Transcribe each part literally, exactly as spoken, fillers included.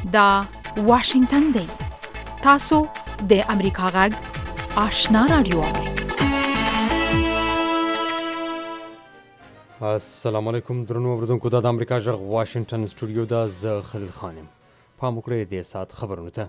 دا واشنگتن دی. تاسو د امریکا غږ آشنا رادیو. السلام علیکم درنو اوریدونکو، دا د امریکا غږ واشنگتن سټوډیو ده. زه خلیل خان یم. پام وکړئ د ساعت خبرونو ته.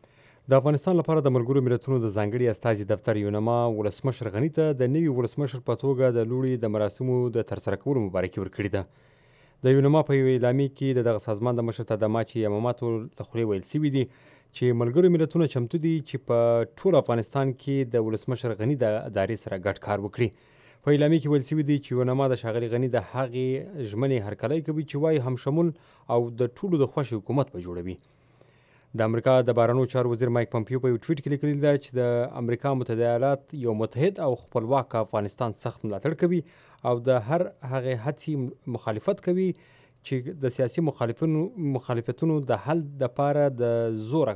د افغانستان لپاره د ملګرو ملتونو د ځانګړي استازي دفتر یونما ولسمشر غني ته د نوي ولسمشر په توګه د لوړي د مراسمو د ترسره کولو مبارکي ورکړې ده. د یونما په یوه اعلامیه کې د دغه سازمان د مشر تداماچي یماماتو له خولې ویل سوي دي چې ملګرو ملتونه چمتو دي چې په ټول افغانستان کې د ولسمشر غني د ادارې سره ګډ کار وکړي. په اعلامیه کې ویل سوي دي چې یونما د ښاغلي غني د هغې ژمنې هرکلی کوي چې وایي همشمول او د ټولو د خوښې حکومت به جوړوي. د امریکا د بهرنیو چارو وزیر مایک پمپیو په یو ټویټ کې لیکلي ده چې د امریکا متحده ایالات یو متحد او خپلواک افغانستان سخت ملاتړ کوي او د هر هغې هڅې مخالفت کوي چې د سیاسي مخالفینو مخالفتونو د حل دپاره د زوره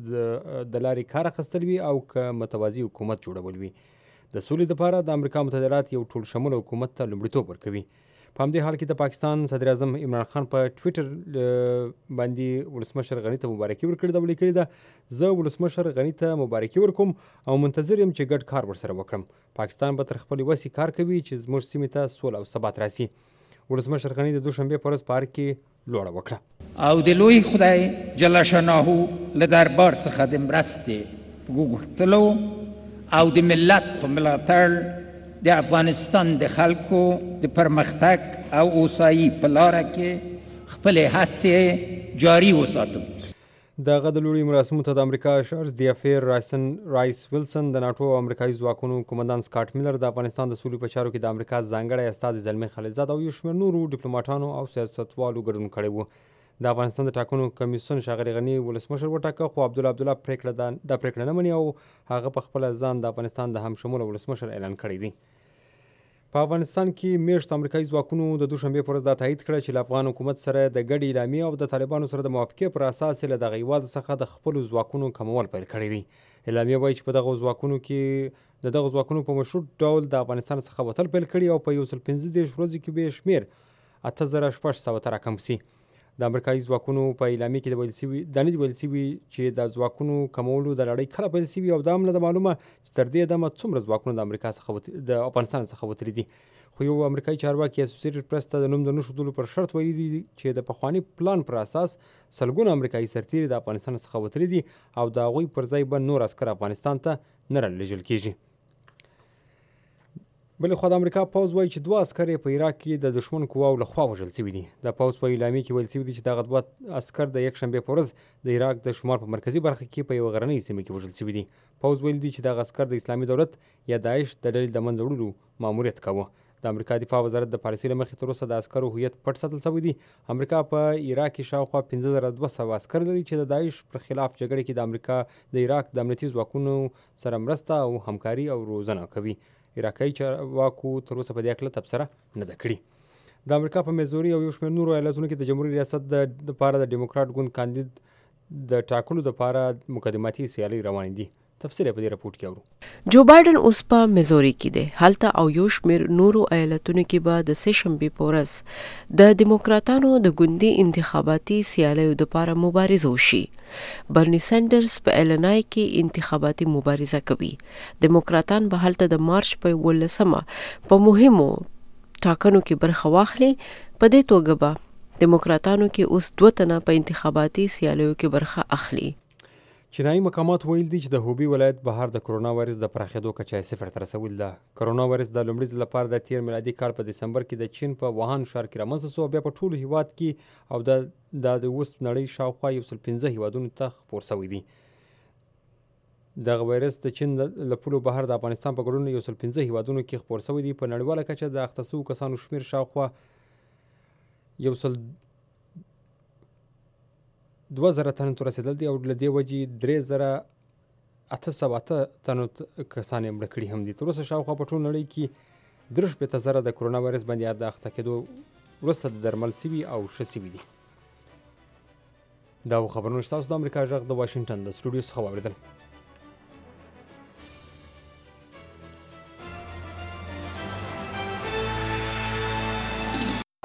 د لارې کار اخیستل وي او که متوازي حکومت جوړول وي. د سولې دپاره د امریکا متحده ایالات یو ټول شموله حکومت ته لومړیتوب ورکوي. په همدې حال کې د پاکستان صدر اعظم عمران خان په ټویټر باندې ولسمشر غني ته مبارکي ورکړې ده. ولیکلي ده زه ولسمشر غني ته مبارکي ورکوم او منتظر یم چې ګډ کار ورسره وکړم. پاکستان به تر خپلې وسې کار کوي چې زموږ سیمې ته سوله او ثبات راسي. ولسمشر غني د دوشنبې په ورځ په ارګ کې لوړه وکړه او د لوی خدای جل شانه له دربار څخه د مرستې غوښتلو او د ملت په ملاتړ د افغانستان د خلکو د پرمختګ او اوسایي په لاره کې خپلې هڅې جاري وساتو. دغه د لوړي مراسمو ته د امریکا شارز د افیر رایسن رایس ویلسن د ناټو او امریکایي ځواکونو قومندان سکاټ میلر د افغانستان د سولې په چارو کې د امریکا ځانګړی استازي زلمي خلیلزاد او یو شمېر نورو ډیپلوماټانو او سیاستوالو ګډون کړی و. د افغانستان د ټاکنو کمیسیون ښاغلي غني ولسمشر وټاکه، خو عبدالله عبدالله پرېکړه دا پرېکړه نه مني او هغه په خپله ځان د افغانستان د همشموله ولسمشر اعلان کړی دی. په افغانستان کې میشت امریکایي ځواکونو د دوشنبې په ورځ دا تایید کړه چې له افغان حکومت سره د ګډې اعلامیې او د طالبانو سره د موافقې پر اساس له دغه هیواد څخه د خپلو ځواکونو کمول پیل کړی دی. اعلامیه وایي چې په دغه ځواکونو کې د دغه ځواکونو په مشروط ډول د افغانستان څخه وتل پیل کړي او په یو سل پنځه دېرش ورځو کې به یې شمېر اته زره شپږ سوه ته راکم سي. د امریکایي ځواکونو په اعلامیه کې د ویل سوي دا نه دي ویل سوي چې د ځواکونو کمولو د لړۍ کله پیل سوي او دا هم نه ده معلومه چې تر دې دمه څومره ځواکونه د امریکا څخه د افغانستان څخه وتلي دي. خو یو امریکایي چارواکي اسوسییټډ پریس ته د نوم د نه ښودلو پر شرط ویلي دي چې د پخواني پلان پر اساس سلګونه امریکایي سرتیري د افغانستان څخه وتلي دي او د هغوی پر ځای به نور عسکر افغانستان ته نه رالېږل کېږي. بلې خوا د امریکا پوځ وایي چې دوه عسکر یې په عراق کې د دښمن قواو لخوا وژل سوي دي. د پوځ په اعلامیه کې ویل سوي دي چې دغه دوه عسکر د یکشنبې په ورځ د عراق د شمال په مرکزي برخه کې په یوه غرنۍ سیمه کې وژل سوي دي. پوځ ویل دي چې دغه عسکر د اسلامي دولت یا داعش د ډلې د منځه وړلو ماموریت کاوه. د امریکا دفاع وزارت د پالیسۍ له مخې تر اوسه د عسکرو هویت پټ ساتل شوی دی. امریکا په عراق کې شاوخوا پنځه زره دوه سوه عسکر لري چې د داعش پر خلاف جګړه کې د امریکا د عراق د امنیتي ځواکونو سره مرسته او همکاري او روزنه کوي. عراقي چارواکو تر اوسه په دې هکله تبصره نه ده کړې. د امریکا په میزوري او یو شمېر نورو ایالتونو کې د جمهوري ریاست د لپاره د ډیموکراټ ګوند کاندید د ټاکلو دپاره مقدماتي سیالۍ روانې دي. تفصیل په دې راپورټ کې اورو. جو بایدن اوس په میزوري کې دی. هلته او یو شمېر نورو ایالتونو کې به د سه شنبې په ورځ د ډیموکراتانو د ګوندي انتخاباتي سیالیو دپاره مبارزه وشي. برني سینډرز په ایلنای کې انتخاباتي مبارزه کوي. ډیموکراتان به هلته د مارچ په یولسمه په مهمو ټاکنو کې برخه واخلي. په دې توګه به ډیموکراتانو کې اوس دوه تنه په انتخاباتي سیالیو کې برخه اخلي. چینایي مقامات ویل دي چې د هوبي ولایت بهر د کرونا وایرس د پراخېدو کچه یې صفر ته رسول ده. کرونا وایرس د لومړي ځل لپاره د تیر میلادي کال په دسمبر کې د چین په ووهان ښار کې رامنځته شو او بیا په ټولو هیواد کې او دا د اوس نړۍ شاوخوا یو سل پنځه هیوادونو ته خپور شوی دی. دغه وایرس د چین له پولو بهر د افغانستان په ګډون یو سل پنځه هیوادونو کې خپور شوی دی. په نړیواله کچه د اخته شوو کسانو شمېر شاوخوا یو سل دوه زره تنو ته رسېدل دي او له دې وجې درې زره اته سوه اته تنو کسان یې مړه کړي هم دي. تر اوسه شاوخوا په ټول نړۍ کې درې شپېته زره د کرونا وایرس باندې د اخته کېدو وروسته د درمل سوي او ښه سوي دي. دا خبرونه ستاسو د امریکا غږ د واشنګټن د سټوډیو څخه واورېدل.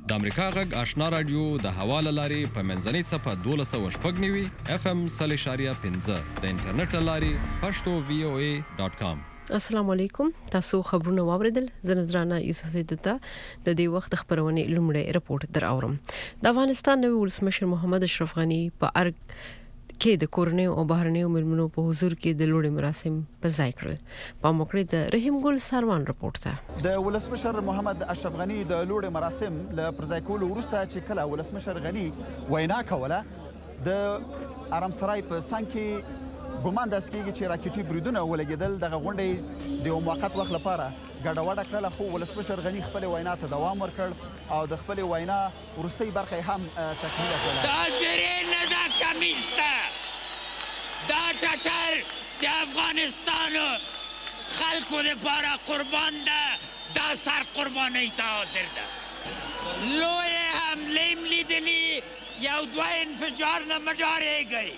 د امریکا غږ آشنا رادیو د هوا له لارې په منځنۍ څپه دولس سوه شپږ نوي اف ام سل اشاریه پنځه د انټرنیټ له لارې پښتو وی او ای ډاټ کام. السلام علیکم. تاسو خبرونه واوریدل. زه نذرانه یوسف زیدتا د دې وخت خبرونه لومړی رپورت در اورم. د افغانستان نوی ولسمشر محمد اشرف غنی په ارګ کې د کورنۍ او بهرنیو مېلمنو په حضور کې د لوړې مراسم پر ځای کړل. په موکړه د رحیم ګل ساروان رپورت ته د ولسمشر محمد اشرف غنی د لوړې مراسم له پر ځای کولو وروسته چې کله ولسمشر غنی وینا کوله د آرامسرای په څنګ کې ګومان داسې کېږي چې راکټي بریدونه ولګېدل. دغه غونډې د یو موقت وخت لپاره ګډوډه کړله، خو ولسمشر غني خپلې وینا ته دوام ورکړ او د خپلې وینا وروستۍ برخه یې هم تکمیله کړله. دا زری نه ده کمیس ده، دا ټټر د افغانستان خلکو دپاره قربان ده، دا سر قربانۍ ته حاضر ده. لویې حملې م لیدلي، یو دوه انفجار نه مه ډارېږئ،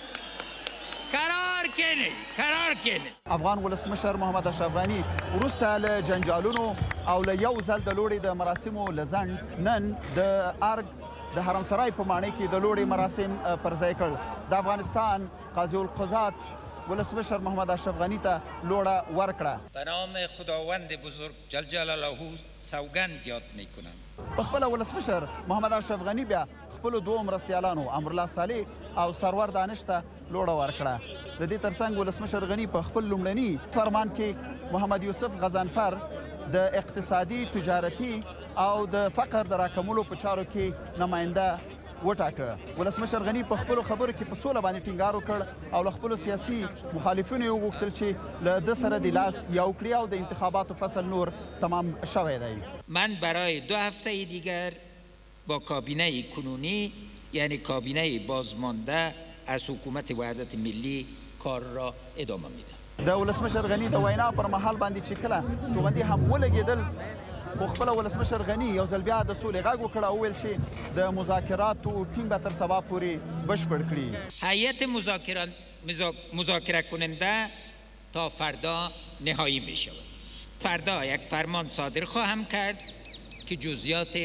قرار کینی قرار کینی. افغان ولسمشر محمد اشرف غنی وروسته له جنجالونو او له یو ځل د لوړې د مراسمو له ځنډ نن د ارګ د حرمسرای په ماڼۍ کې د لوړې مراسم پر ځای کړ. د افغانستان قاضی القضات ولسمشر محمد اشرف غنی ته لوړه ورکړه. به نام خداوند بزرگ جل جلاله سوگند یاد میکنم. په خپله ولسمشر محمد اشرف غنی بیا خپلو دوو مرستیالانو امرالله صالح او سرور دانش ته لوړه ورکړه. د دې ترڅنګ ولسمشر غنی په خپل لومړني فرمان کې محمد یوسف غضنفر د اقتصادي، تجارتي او د فقر د راکمولو په چارو کې نماینده وټاکه. ولسمشر غنی په خپلو خبرو کې په سوله باندې ټینګار وکړ او له خپلو سیاسي مخالفینو یې وغوښتل چې له ده سره د لاس یو کړي او د انتخاباتو فصل نور تمام شوی دی. من برای دو هفته دیگر با کابینه کنونی یعنی کابینه بازمانده از حکومت وحدت ملی کار را ادامه میدم. د ولسمشر غنی د وینا پر مهال باندې چې کله توغندي هم ولګېدل، خو خپله ولسمشر غنی یو ځل بیا د سولې غږ وکړ او وویل چې د مذاکراتو ټیم به تر سبا پورې بشپړ کړي. هیئت مذاکره مذاکره کننده تا فردا نهایی می شود. فردا یک فرمان صادر خواهم کرد که جزئیات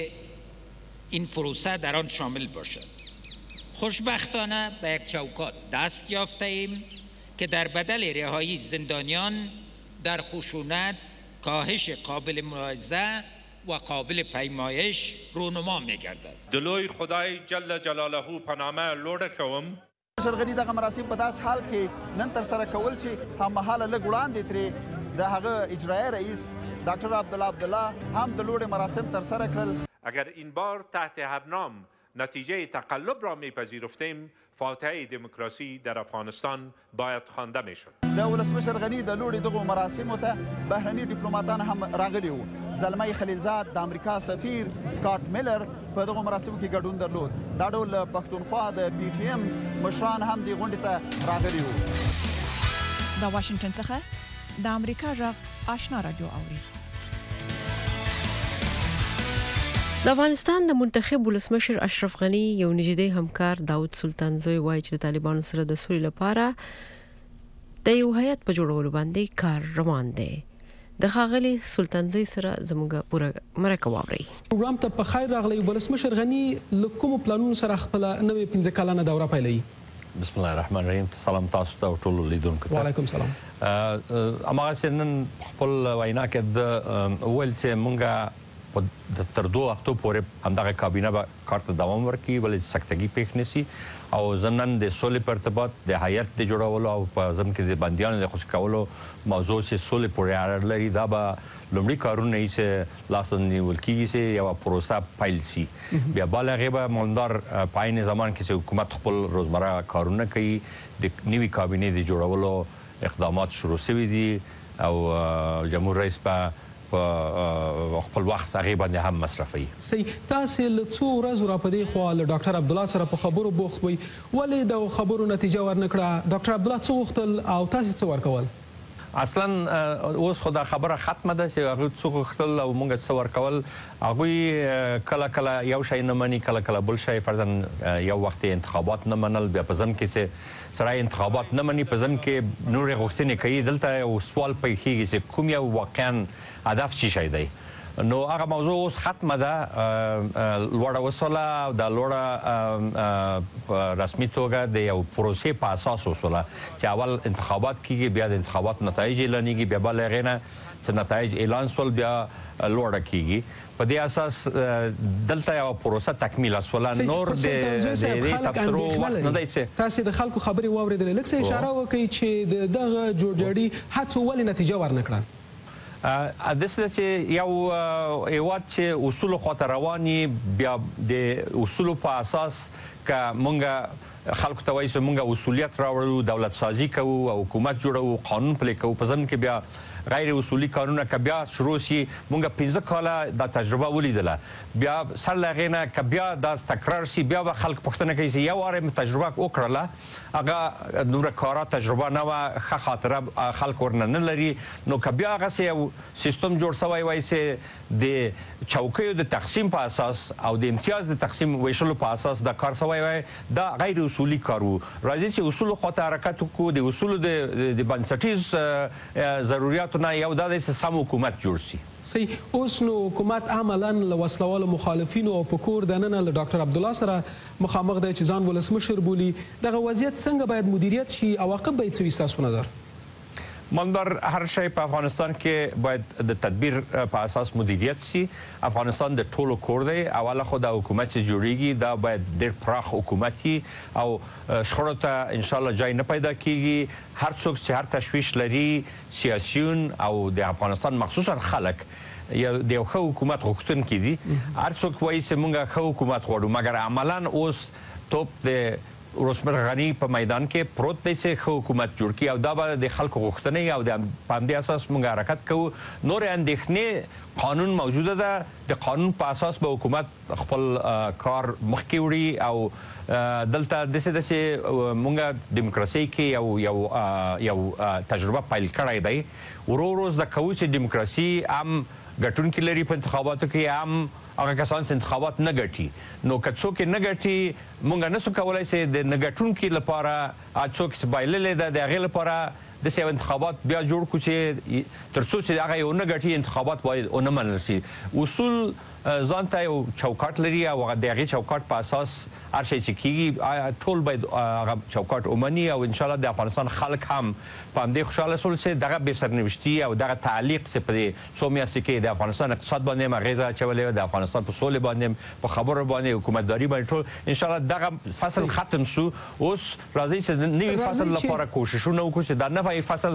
این پروسه در آن شامل باشد. خوشبختانه به یک چوکات دست یافته ایم که در بدل رهایی زندانیان در خشونت، کاهش قابل ملاحظه و قابل پیمایش رونما می‌گردد. دلوی خدای جل جلاله په نامه لوړه کوم. ولسمشر غني دغه مراسم په داس حال کې نن تر سره کول چې هم مهاله لږ وړاندې ترې د هغه اجرایي رئیس ډاکټر عبدالله عبدالله هم د لوړې مراسم تر سره کړل. اگر این بار تحت هر نام نتیجه تقلب را میپذیرفتیم، فاتحه دموکراسی در افغانستان باید خوانده میشد. د ولسمشر غني د لوړې دغو مراسمو ته بهرني ډیپلوماتان هم راغلي وو. زلمی خلیلزاد د امریکا سفیر سکاټ میلر په دغو مراسمو کې ګډون درلود. دا ډول پښتونخوا د پی ټی ایم مشران هم دې غونډې ته راغلي وو. د واشنگټن څخه د امریکا غږ آشنا رادیو اوري. د افغانستان د منتخب ولسمشر اشرف غنی یو نږدې همکار داود سلطان زوی وایي چې د طالبانو سره د سولې لپاره د یو هیئت په جوړولو باندې کار روان دی. د ښاغلي سلطان زوی سره زموږ پوره مرکه واورئ. پروګرام ته په خیر راغلی. ولسمشر غنی له کومو پلانونو سره خپله نوې پنځه کلنه دوره پیلوي؟ بسم الله الرحمن الرحیم. سلام تاسو ته او ټولو لیدونکو ته. وعلیکم سلام. هماغسې نن خپل وینا کې د وویل چې موږ تر دوه هفتو پورې همدغه کابینه به کار ته دوام ورکړي، ولې سکتګي پېښ نه شي. او زه نن د سولې په ارتباط د هیئت د جوړولو او په ضمن کې د بندیانو د خوشي کولو موضوع چې سولې پورې اړه لري، دا به لومړي کارونه یې چې لاسته نیول کېږي چې یوه پروسه پیل شي. بیا بل هغې به مالدار په عین زمان کې چې حکومت خپل روزمره کارونه کوي، د نوي کابینې د جوړولو اقدامات شروع شوي دي او جمهور رئیس په په خپل وخت هغې باندې هم مصرفوي. صحیح. تاسې له څو ورځو راپدې خوا له ډاکټر عبدالله سره په خبرو بوخت وئ، ولې د خبرو نتیجه ورنه کړه؟ ډاکټر عبدالله څه غوښتل او تاسې څه ورکول؟ اصلا اوس خو دا خبره ختمه ده چې هغوی څه غوښتل او موږ څه ورکول. هغوی کله کله یو شی نه مني، کله کله بل شی. فرضاً یو وخت انتخابات نه منل، بیا په ضمن کې چې سړی انتخابات نه مني، په ضمن کې نورې غوښتنې کوي. دلته یو سوال پیښیږي چې کوم یو واقعا هدف څه شی دی. نو هغه موضوع اوس ختمه ده لوړه وسوله او د لوړه رسمي توګه د یو پروسې په اساس وسوله چې اول انتخابات کیږي بیا د انتخابات نتایج اعلانېږي بیا بل هغې نه چې نتایج اعلان سول بیا لوړه کیږي په دې اساس دلته یو پروسه تکمیل اسوله نور د دې تبصرو وخت نه دی چې تاسو د خلکو خبرې واورېدلې لږ څه اشاره وکړئ چې دغه جوړجاړي هڅو ولې نتیجه ورنکړه داسې چې یو هیواد چې اصولو خواته روان بیا د اصولو په اساس که مونږ خلکو ته وایي چې مونږ اصولیت راوړو دولت سازي کوو او حکومت جوړوو قانون پلی کوو په ضمن کې بیا غیر اصولي کارونه که بیا شروع سي مونږ پنځه کاله دا تجربه ولیدله بیا سر له هغې نه که بیا دا تکرار سي بیا به خلک پوښتنه کوي چې یو وار یې تجربه وکړله هغه دومره کاره تجربه نه وه ښه خاطره خلک ورنه نه لري نو که بیا هغسې یو سیستم جوړ سوی وای چې د چوکیو د تقسیم په اساس او د امتیاز د تقسیم ویشلو په اساس دا کار سوی وای دا غیر اصولي کار و راځي چې اصولو خواته حرکت وکړو د اصولو د بنسټیز ضروریاتو نه یو دا دی چې سم حکومت جوړ سي صحیح اوس نو حکومت عملا له وسلوالو مخالفینو او په کور دننه له ډاکټر عبدالله سره مخامخ دی چې ځان ولسمشر بولي دغه وضعیت څنګه باید مدیریت شي عواقب به یې څه وي ستاسو په نظر مالدار هر شی په افغانستان کې باید د تدبیر په اساس مدیریت شي افغانستان د ټولو کور دی اوله خو د حکومت چې جوړیږي دا باید ډېر پراخ حکومت وي او شخړو ته انشاءالله جای نه پیدا کیږي هر څوک چې هر تشویش لري سیاسیون او د افغانستان مخصوصا خلک یو د یو ښه حکومت غوښتونکي دي هر څوک وایي چې موږ ښه حکومت غواړو مګر عملا اوس توپ د ولسمشر غني په میدان کې پروت دی چې ښه حکومت جوړ کړي او دا به د خلکو غوښتنې او د په همدې اساس موږ حرکت کوو نورې اندېښنې قانون موجوده ده د قانون په اساس به حکومت خپل کار مخکې وړي او دلته داسې داسې موږ دیموکراسۍ کې یو یو یو تجربه پیل کړی دی ورو ورو زده کوو چې دیموکراسي هم ګټونکي لري په انتخاباتو کې هم هغه کسان چې انتخابات نه ګټي نو که څوک یې نه ګټي موږ نسو کولی چې د نه ګټونکي لپاره څوک چې بایللې ده د هغې لپاره داسې یو انتخابات بیا جوړ کړو چې تر څو چې هغه یې ونه ګټي انتخابات باید ونه منل شي اصول ځان ته یو چوکاټ لري او هغه د هغې چوکاټ په اساس هر شی چې کېږي ټول باید هغه چوکاټ ومني او انشاءالله د افغانستان خلک هم په همدې خوشحاله شول چې دغه بې سرنوشتي او دغه تعلیق چې په دې څو میاشتو کې د افغانستان اقتصاد باندې هم اغېزه اچولې وه د افغانستان په سولې باندې هم په خبرو باندې حکومتداري باندې ټول انشاءالله دغه فصل ختم سو اوس راځئ چې د نوي فصل لپاره کوششونه وکړو چې دا نوی فصل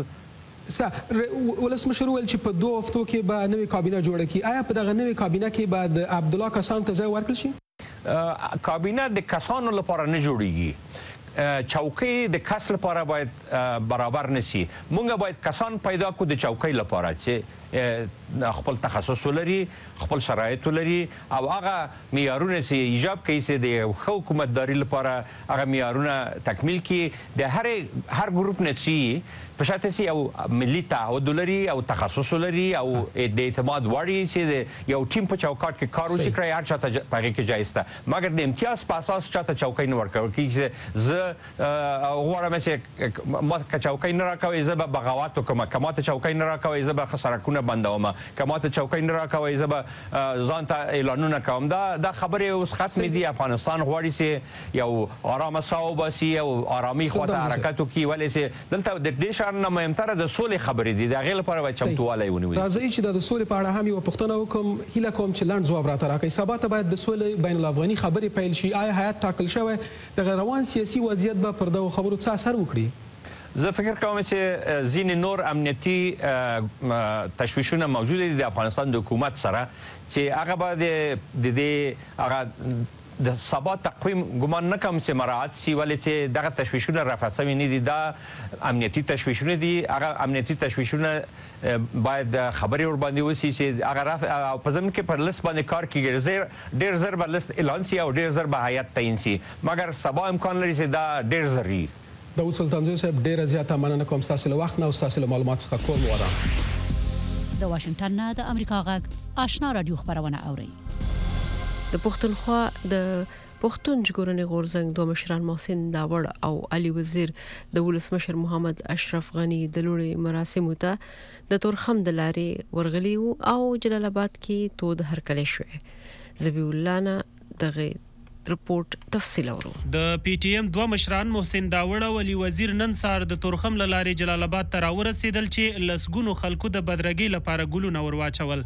ولسمشر وویل چې په دوه هفتو کې به نوې کابینه جوړه کړي آیا په دغه نوې کابینه کې به د عبدالله کسانو ته ځای ورکړل شي کابینه د کسانو لپاره نه جوړیږي چوکۍ د کس لپاره باید برابر نشي مونږ باید کسان پیدا کړو د چوکۍ لپاره چې خپل تخصص ولري خپل شرایط ولري او هغه معیارونه چې ایجاب کوي چې د یو ښه حکومتداري لپاره هغه معیارونه تکمیل کړي د هر هر ګروپ نه چې په شاته چې یو ملي تعهد لري او تخصص لري او د اعتماد وړ چې یو ټیم په چوکاټ کې کار وشي کړی هر چاته په هغې کې جایز ده مګر د امتیاز په اساس چاته چوکۍ نه ورکول کېږي چې زه غواړم چې ما که چوکۍ نه راکوئ زه به بغاوت وکړم که ماته چوکۍ نه راکوئ زه به سړکونه بندوم که ماته چوکۍ نه راکوئ زه به ځان ته اعلانونه کوم دا دا خبرې اوس ختمې دي افغانستان غواړي چې یو ارامه ساه وباسي او ارامي خواته حرکت وکړي ولې چې دلته د دې شان نه مهمتره د سولې خبرې دي د هغې لپاره باید چمتووالی ونیول راځئ چې د سولې په اړه هم یوه پوښتنه وکړم هیله کوم چې لنډ ځواب راته راکړئ سبا ته باید د سولې بین الافغاني خبرې پیل شي آیا هیات ټاکل شوی دغه روان سیاسي وضعیت به پر دغو خبرو څه اثر وکړي زه فکر کوم چې ځینې نور امنیتي تشویشونه موجود دي د افغانستان د حکومت سره چې هغه به د دې هغه د سبا تقویم ګمان نه کوم چې مراعات سي ولې چې دغه تشویشونه رفع سوي نه دي دا امنیتي تشویشونه دي هغه امنیتي تشویشونه باید خبرې ورباندې وسي چې هغه رفع په ضمن کې پر لیست باندې کار کېږي ډېر زر به لیست اعلان سي او ډېر زر به هیات تعیین سي مګر سبا امکان لري چې دا ډېر زر وي داود سلطانزی صاحب ډېره زیاته مننه کوم ستاسو له وخت نه او ستاسو له معلومات څخه کور مو ودان د واشنګټن نه د امریکا غږ آشنا رادیو خبرونه اورئ د پښتونخوا د پښتون ژغورنې غورځنګ دوه مشران محسن داوړ او علي وزیر د ولسمشر محمد اشرف غنی د لوړې مراسمو ته د تورخم د لارې ورغلي او جلال آباد کې تود هرکلی شوی زبی الله نه دغه رپورت تفصیل اورو. د پی ټی ایم دوه مشران محسن داوړ او علي وزیر نن سار د تورخم لارې جلال آباد ته راورسېدل چې لسګونو خلکو د بدرګۍ لپاره ګلونه ور واچول.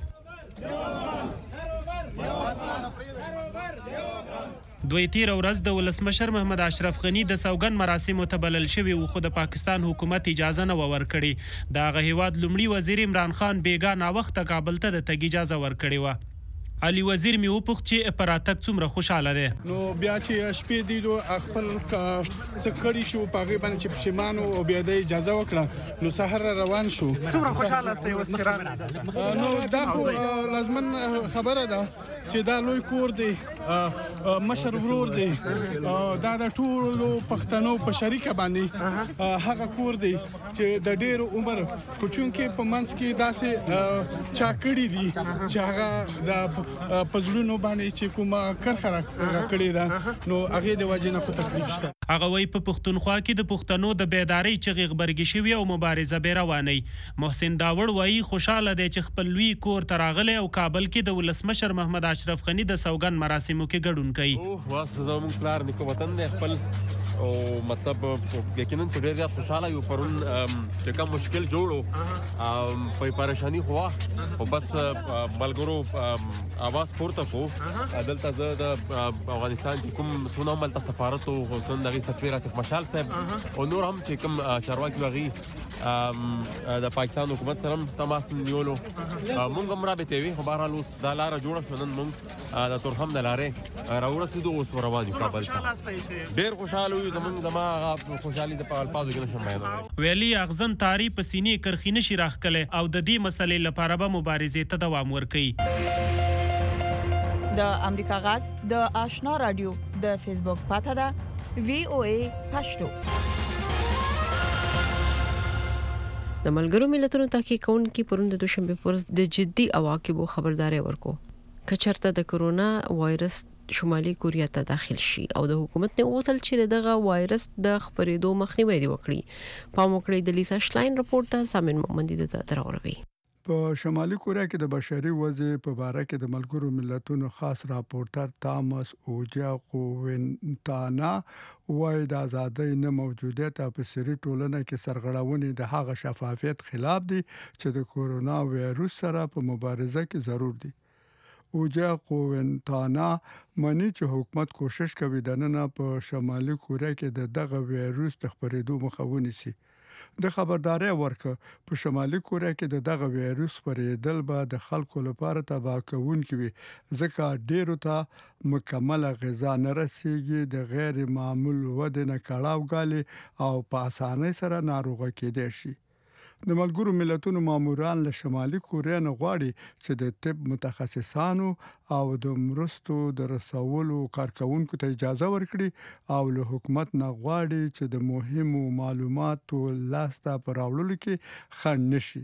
دوی تیر ورځ د ولسمشر محمد اشرف غنی د سوګند مراسمو ته بلل شوی او خو د پاکستان حکومت اجازه نه ورکړي. د هغه هیواد لومړي وزیر عمران خان بیګا نا وخت کابل ته د تګ اجازه ورکړي و. علي وزیر می وپوښت چې پراتک څومره خوشاله ده. نو بیا چې شپې دی دو خپل سکړی شو پاغه باندې چې پښیمانو او بیا د اجازه وکړه نو سحر روان شو. څومره خوشاله استئ وسران؟ نو دا لازمن خبره ده چې دا لوی کور دی مشر ورور دی دا د ټولو پښتنو په شریکه باندې هغه کور دی چې د ډېر عمر کوچون کې په منځ کې داسې چاکړی دی چې هغه د پزړونو باندې چې کومه کرخه راکړې ده نو هغه د وجه نه خو تکلیف شته. هغه وی په پښتونخوا کې د پښتنو د بیداری چغې غبرګي شوی او مبارزه به رواني. محسن داوړ وایي خوشاله دی چې خپل لوی کور تراغله او کابل کې د ولسمشر محمد اشرف غنی د سوګند مراسمو کې ګډون کوي. او واسه زموږ پلار نیکو وطن دی خپل او مطلب یقینا چې ډېر زیات خوشاله یو پرون چې کوم مشکل جوړو په پریشانی هوا او بس ملګرو اواز پورته کو دلته زه د افغانستان چې کوم سونه ملته سفارت او څنګه دغه سفیر عاطف مشال صاحب او نور هم چې کوم چارواکي وغي د پاکستان حکومت سره تماس نیولو مونږ هم رابطه وي خو بهرحال اوس دا لار جوړه شو نن مونږ د تورخم د لارې راورسېدو اوس روان یو کابل ته. ډېر خوشاله یو زمونږ زما خوشحالي د الفاظو کې نشم بیانولی. ویلي اغزن تاری په سینې کرخي نشي راښکلی او د دې مسلې لپاره به مبارزې ته دوام ورکوي. د امریکا غږ د آشنا رادیو د فیسبوک پاته ده وی او ای پښتو. د ملګرو ملتونو تحقیق کوونکي پرون د دوشنبه پر د جدي عواقبو خبرداري ورکو. کچرته د کرونا وایرس شمالي کوریا ته داخل شي او د حکومت نه وغوښتل چې دغه وایرس د خپرېدو مخنیوي وکړي. پام وکړئ د لیسا شلاین رپورت ته سامن محمدي د دراوروي. په شمالي کوریا کې د بشري وضع په اړه کې د ملګرو ملتونو خاص راپورټر تامس اوجا کوونتانا وايي د ازادۍ نه موجودیت په سری ټولنه کې سرغړونې د هغه شفافیت خلاف دي چې د کورونا وایرس سره په مبارزه کې ضرور دي. اوجا کوونتانا مانی چې حکومت کوشش کوي د نن په شمالي کوریا کې د دغه وایرس د خپرېدو مخه ونیسي. د خبرداري ورکړه په شمالي کوریا کې د دغه وایرس پرېدل به د خلکو لپاره تباہ کوونکی وي ځکه ډیرو ته مکمل غذا نه رسیږي د غیر معمول ودې نه کړهو غالي او په اسانۍ سره ناروغه کېدای شي. د ملګرو ملتونو ماموران له شمالي کوریا نه غواړي چې د طب متخصصانو او د مرستو د رسولو کارکونکو ته اجازه ورکړي او له حکومت نه غواړي چې د مهمو معلوماتو لاسته راوړلو کې خنډ نشي.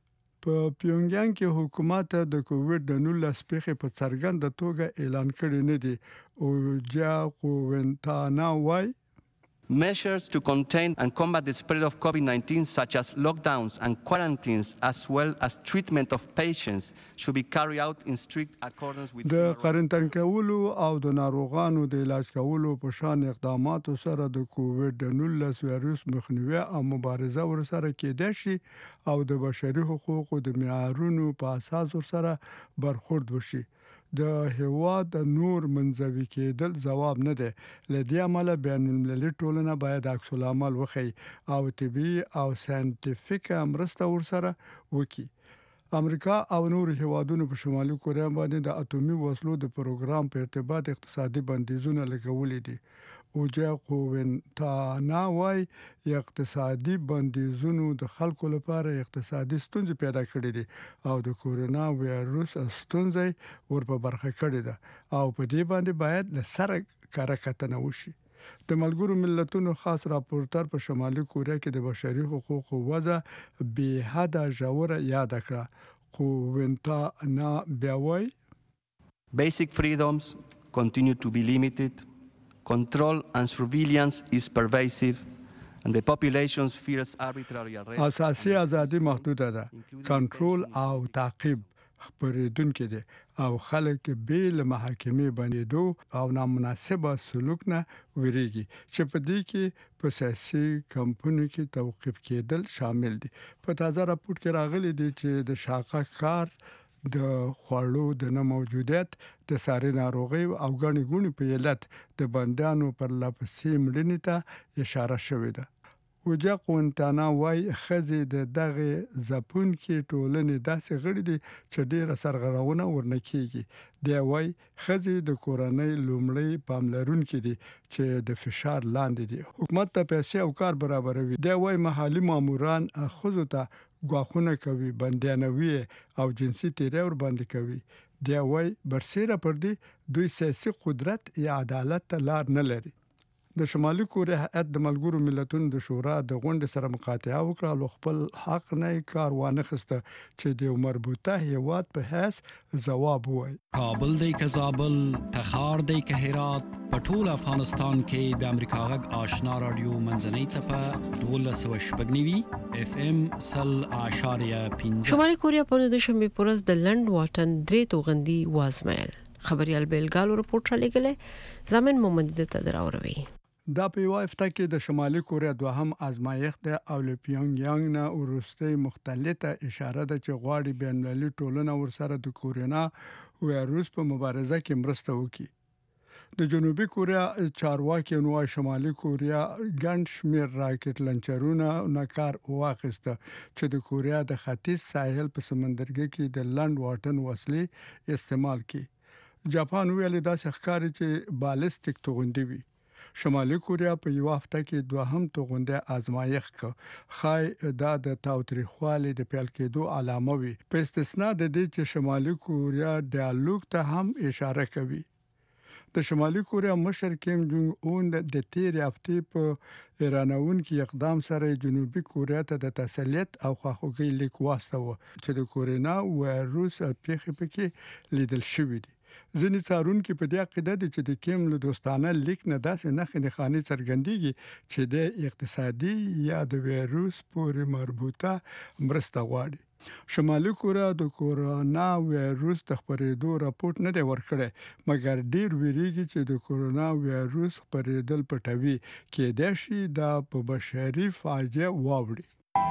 په پیونګیانګ کې حکومت د کووډ نولس پیښې په څرګنده توګه اعلان کړی نه دی او جا کوونتانا وايي Measures to contain and combat the spread of COVID nineteen, such as lockdowns and quarantines, as well as treatment of patients, should be carried out in strict accordance with د قرنطین کولو او د ناروغانو د علاج کولو په شان اقداماتو سره د کووډ نولس وایرس مخنیوي او مبارزه ورسره کېدای شي او د بشري حقوقو د معیارونو په اساس ورسره برخورد وشي. د هیواد د نور منځوي کېدل ځواب نه دی. لدې عمله بین المللي ټولنه باید عکس العمل وخی او طبي او ساينټیفیک مرسته ورسره وکړي. امریکا او نور هیوادونو په شمالي کوریا باندې د اټومي وسلو د پروګرام په ارتباط اقتصادي بندیزونه لګولې دي. اوجا کوونتانا وايي اقتصادي بندیزونو د خلکو لپاره اقتصادي ستونزې پیدا کړې دي او د کورونا وایرس ستونزې ورپه برخه کړې ده او په دې باندې باید له سره کار کتنه وشي. د ملګرو ملتونو خاص راپورټر په شمالي کوریا کې د بشري حقوقو وضع به حد ژوره یاد کړه. کوونتانا بیا وايي Basic freedoms continue to be limited Control and surveillance is pervasive, and the population's fears arbitrary arrest. اساسي ازادي محدوده ده. کنټرول او تعقیب خبرېدونکي دي او خلک به له محاکمې باندې او نامناسبه سلوک نه ویریږي چې په دې کې په سیاسي کمپونو کې توقيف کېدل شامل دي. په تازه راپور کې راغلي دي چې د شاقه کار د خوړو د نه موجودیت د ساري ناروغي او غني ګونی په علت د بندانو پر لپسې مړینې ته اشاره شوې ده. وجا قونتانا وای خزي د دغه زپون کې ټولنې داسې غړي دي چې ډیره سرغړونه ورنکېږي. دی وای خزي د کورنۍ لومړی پاملرونکي دي چې د فشار لاندې دي. حکومت ته پیسې او کار برابروي. دی وای محلي ماموران خزو ته غواخونه کوي، بندیانوي او جنسي تیری ور باندې کوي. دی وای برسیره پر دي دوی سیاسي قدرت یا عدالت ته لار نه لري. د شمالي کوریا هیئت د ملګرو ملتونو د شورا د غونډې سره مقاطعه وکړه او خپل حق نه کار وانه خسته چې د مربوطه هیواد په حیث ځواب وایي. کابل دی که زابل، تخار دی که هرات، په ټول افغانستان کې د امریکا غږ آشنا رادیو منځنۍ څپه دولس سوه شپږ نوي اف ام سل اعشاریه پنځه. شمالي کوریا په د شنبې په ورځ د لنډ واټن درې توغندي وازمایل. خبريال بیلګالو رپورټ را لګلې زمين محمد د تدراوروي. دا په یو هفته کې د شمالي کوریا دوهم ازمایښت او له پیونګ یانګ نه ورسته مختلفه اشاره ده چې غواړي بین المللي ټولنه ورسره د کورونا وایروس په مبارزه کې مرسته وکړي. د جنوبي کوریا چارواکي نوای شمالي کوریا ګڼ شمیر راکټ لنچرونه نکار واخیسته چې د کوریا د ختیځ ساحل په سمندرګي کې د لنډ واټن وسلې استعمال کړي. جاپان ویلي دا ښکاري چې بالستیک توغندي وي. شمالي کوریا په یو هفته کې دوهم توغنده آزمایښت کړ. خای دا د تاوتریخوالي د پیل کېدو علامه وي. په استثنا د دې چې شمالي کوریا ډیالوګ ته هم اشاره کوي. د شمالي کوریا مشر کیم جونګ اون د تیر هفته په ایراناون کې اقدام سره جنوبي کوریا ته د تسلیت او خواخوږي لیک واستوه چې د کورونا وایروس پیښې پکې لیدل شوې دي. ځینې څارونکي په دې عقیده دي چې د کیم له دوستانه لیک نه داسې نښې نښانې څرګندېږي چې د اقتصادي یا د وایروس پورې مربوطه مرسته غواړي. شمالي کوریا د کورونا وایروس د خپرېدو راپورټ نه دی ورکړی، مګر ډیر ویریږي چې د کورونا وایروس خپرېدل پټوي کېدای شي دا په بشري فاجعه واوړي.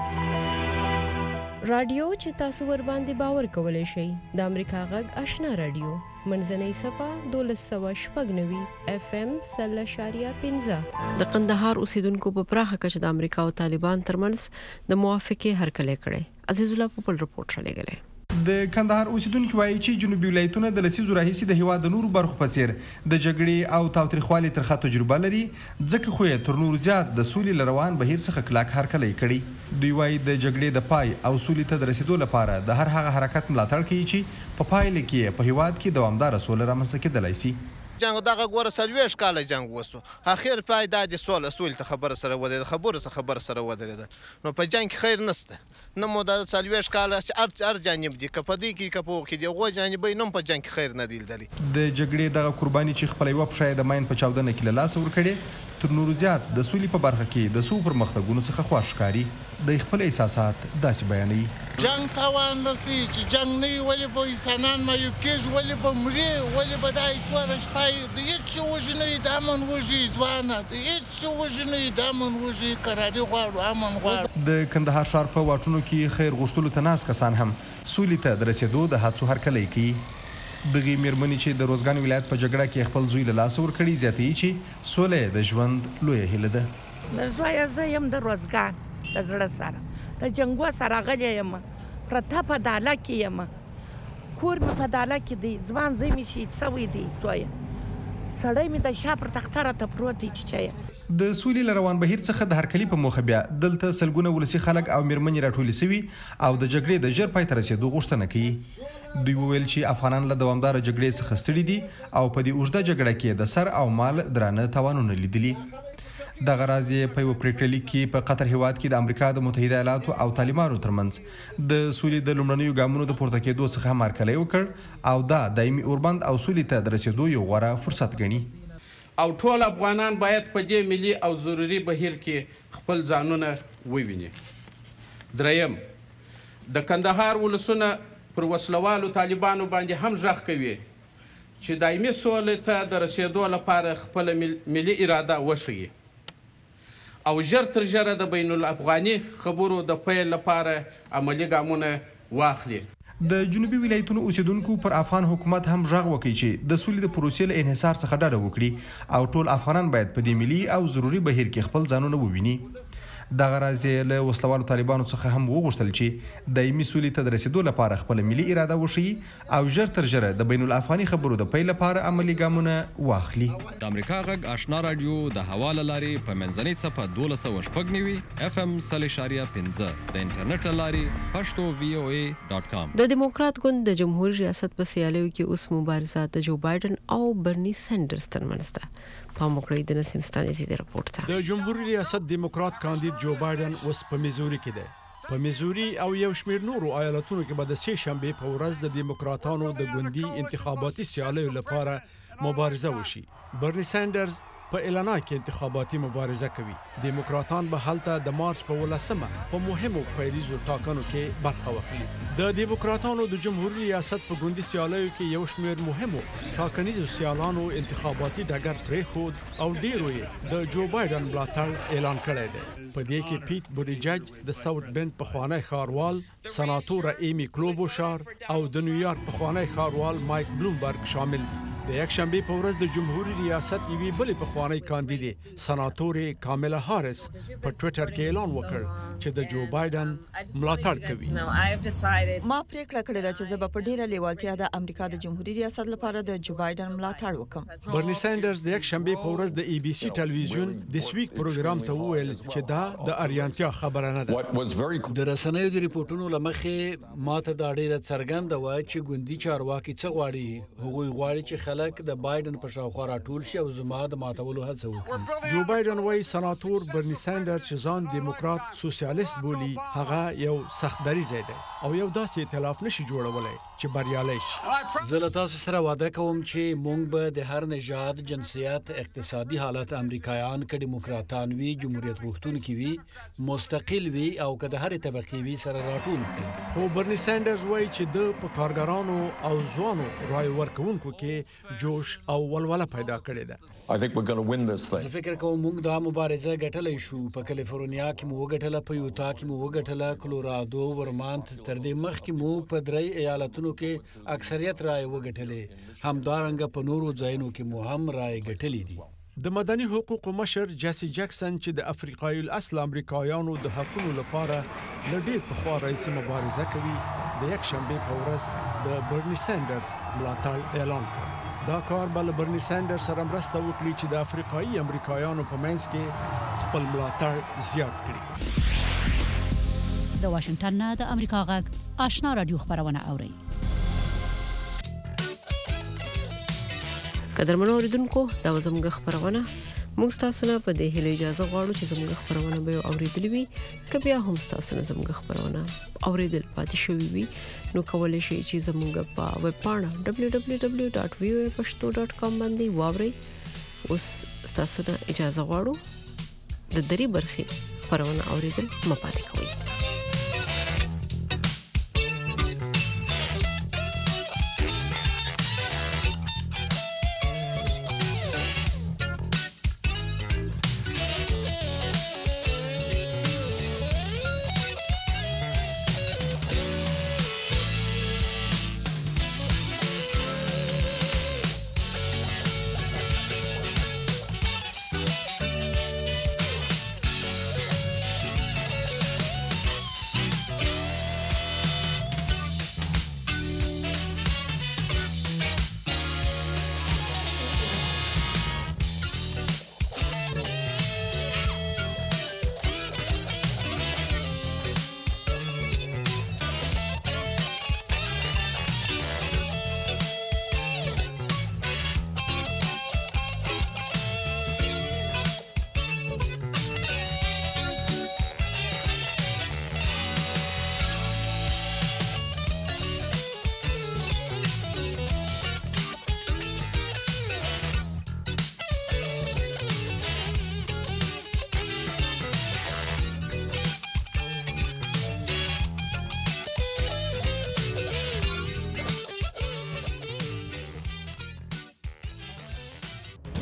رادیو چې تاسو ور باندې باور کولای شئ د امریکا غږ آشنا رادیو منځنۍ صفه دولس سوه شپږ نوي اف ام سل اشاریه پنځه. د قندهار اوسیدونکو په پراخه کچه د امریکا او طالبان ترمنځ د موافقه هرکلی کړي. عزیز الله په خپل رپورټ را لګلې. د کندهار اوسیدونکو وایي چې جنوبي ولایتونه د لسیزو راهیسې د هیواد د نورو برخو په څیر د جګړې او تاوتریخوالي ترخه تجربه لري، ځکه خو یې تر نورو زیات د سولې له روان بهیر څخه کلک هرکلی کړي. دوی وایي د جګړې د پای او سولې ته د رسیدو لپاره د هر هغه حرکت ملاتړ کوي چې په پایله کې په هیواد کې دوامداره سوله رامنځته کېدلی شي. جنگ دغه ګوره څلوېښت کاله جنگ وسو، اخر پای دا د سوله سولې ته خبره سره ودرېده، خبرو ته خبره سره ودرېده. نو په جنگ کې خیر نشته. نه مو دا څلوېښت کاله چې هر جانب دي، که په دې کې که په هغو کې دي، هغو جانبۍ نه هم په جنگ کې خیر نه دی لیدلی. د جګړې دغه قرباني چې خپله یوه پښه یې د ماین په چاودنه کې له لاسه ورکړې، تر نورو زیات د سولې په برخه کې د څو پرمختګونو څخه خوښ ښکاري. د خپل احساسات داسې بیانوي. جنگ تاوان رسي چې جنگ نه وي، ولې به انسانان معیوب کېږي، ولې به مري، ولې به دا توره شپه د هېڅ څه وږي نه وي، د امن وږي ځوانه، د هېڅ څه وږي نه وي، د امن وږي قراري غواړو، امن غواړو. د کندهار ښار په واټونو کې خیر غوښتلو ته ناست کسان هم سولې ته د رسېدو د هڅو هرکلی کوي. دغې مېرمنې چې د روزګان ولایت په جګړه کې خپل زوی له لاسه ورکړي زیاتوي چې سوله یې د ژوند لویه هیله ده. د زویه زه یم د روزګان د زړه سره د جنګو سره غلی یم، پرته په داله کې یم، کور مې په داله کې دی، ځوان زوی مې شهید سوی دی، زویه سړی مې د شا پر تخته راته پروت دی چیچیه. د سولې له روان بهیر څخه د هرکلي په موخه بیا دلته سلګونه ولسي خلک او مېرمنې راټولې سوي او د جګړې د ژر پای ته رسېدو غوښتنه کوي. دوی وویل چې افغانان له دوامداره جګړې څخه ستړي دي او په دې اوږده جګړه کې د سر او مال درانه تاوانونه لیدلي. دغه راز یې په یوه پرېکړه لیک کې په قطر هیواد کې د امریکا د متحده ایالاتو او طالبانو ترمنځ د سولې د لومړنیو ګامونو د پورته کېدو څخه هم هرکلی وکړ او دا دایمي اوربند او سولې ته د رسېدو یو غوره فرصت ګڼي. او ټول افغانان باید په دې ملي او ضروري بهیر کې خپل ځانونه وویني. دریم، د کندهار ولسونه پر وسلوالو طالبانو باندې هم غږ کوي چې دایمي سولې ته د رسیدو لپاره خپله ملي اراده وښیي او ژر تر ژره د بین الافغاني خبرو د پیل لپاره عملي ګامونه واخلي. د جنوبي ولایتونو اوسیدونکو پر افغان حکومت هم غږ وکړي چې د سولې د پروسې له انحصار څخه ډډه وکړي او ټول افغانان باید په دې ملي او ضروري بهیر کې خپل ځانونه وویني. دغه راز یې له وسلوالو طالبانو څخه هم وغوښتل چې دایمي سولې ته د رسیدو لپاره خپله ملي اراده وښیي او ژر تر ژره د بین الافغاني خبرو د پیل لپاره عملي ګامونه واخلي. د امریکا غږ آشنا رادیو د هوا له لارې په منځنۍ څپه دولس سوه شپږ نوي اف ام سل اشاریه پنځه د انټرنیټ له لارې پښتو وی او ای ډاټ کام. د دیموکرات ګوند د جمهوریت ریاست په سیالیو کې اوس مبارزه د جو بایدن او برني سینډرز ترمنځ ده. پام وکړئ د نسیم ستانیزي د راپورټ ته. د جمهوریت ریاست دیموکرات کاندید جو بایدن اوس په میزوري کې دی. په میزوري او یو شمېر نورو ایالتونو کې به د سې شنبې په ورځ د دیموکراتانو د ګوندي انتخاباتي سیالیو لپاره مبارزه وشي. برني سینډرز په ایلانای کې انتخاباتي مبارزه کوي. دیموکراتان به هلته د مارچ په ولسمه په مهمو پیریزو ټاکنو کې برخه واخلي. د دیموکراتانو د جمهوریت ریاست په ګوندي سیالیو کې یو شمېر مهمو ټاکنیزو سیالانو انتخاباتي ډګر پرېښود او ډیرو یې د جو بایدن ملاتړ اعلان کړی دی. په دې کې پیټ بوډیجج د ساوث بند پخوانی ښاروال، سناتوره ایمی کلوبوشار او د نیویارک پخوانی ښاروال مایک بلومبرګ شامل دي. د یک شنبې په ورځ د جمهوریت ریاست یوې بلې پخوانۍ کاندیدې سناتورې کاملا هاریس په ټویټر کې اعلان وکړ چې د جو بایدن ملاتړ کوي. ما پریکړه کړې ده چې زه به په ډیره لیوالتیا د امریکا د جمهوریت ریاست لپاره د جو بایدن ملاتړ وکم. برني سینډرز د یک شنبې په ورځ د ای بي سي ټلویزیون د سویک پروګرام ته وویل چې دا د اریانتیا خبره نه ده. د رسنیو د ریپورتونو له مخې ماته دا ډیره څرګنده وه چې ګوندي چارواکي څه غواړي. هغوی غواړي چې خلک د بایدن په شاوخوا راټول شي او زما د ماتولو هڅه وکړي. جو بایدن وایي سناتور برني سینډرز چې ځان دیموکرات سوسیالیست بولي هغه یو سخت دریځی دی او یو داسې ائتلاف نشي جوړولی چې بریالی شي. زه له تاسو سره واده کوم چې موږ به د هر نژاد، جنسیت، اقتصادي حالت امریکایان که دیموکراتان وي، جمهوریت غوښتونکي وي، مستقل وي او که د هرې طبقې وي سره راټول کړو. خو برني سینډرز وایي چې د په کارګرانو او ځوانو رای ورکوونکو کې جوش او ولوله پیدا کړې ده. زه فکر کوم موږ دا مبارزه ګټلی شو. په کالیفورنیا کې مو وګټله، په یوتا کې مو وګټله، کلورادو، ورمانت، تر دې مخکې مو په درې ایالتونو کې اکثریت رای وګټلې. همدارنګه په نورو ځایونو کې مو هم رای ګټلې دي. د مدني حقوقو مشر جیسی جکسن چې د افریقایي الاصل امریکایانو د حقونو لپاره له ډېر پخوا راهیسې مبارزه کوي، د یک شنبې په ورځ د برني سینډرز ملاتړ اعلان کړ. دا کار به له برني سینډرز سره مرسته وکړي چې د افریقایي امریکایانو په منځ کې خپل ملاتړ زیات کړي. د واشنگټن نه د امریکا غږ آشنا رادیو خبرونه اوري. قدرمنو اوریدونکو دا زموږ خبرونه موږ تاسو نه په دې هیله اجازه غواړو چې زموږ خبرونه به اوریدلې وي. که بیا هم تاسو نه زموږ خبرونه اوریدل پاتې شوي وي نو کولای شئ چې زموږ په ویب پاڼه دبلیو دبلیو دبلیو ډاټ وی او ای پښتو ډاټ کام باندې واورئ. اوس تاسو نه اجازه غواړو د درې برخې خبرونه اوریدل مه پاتې کوئ.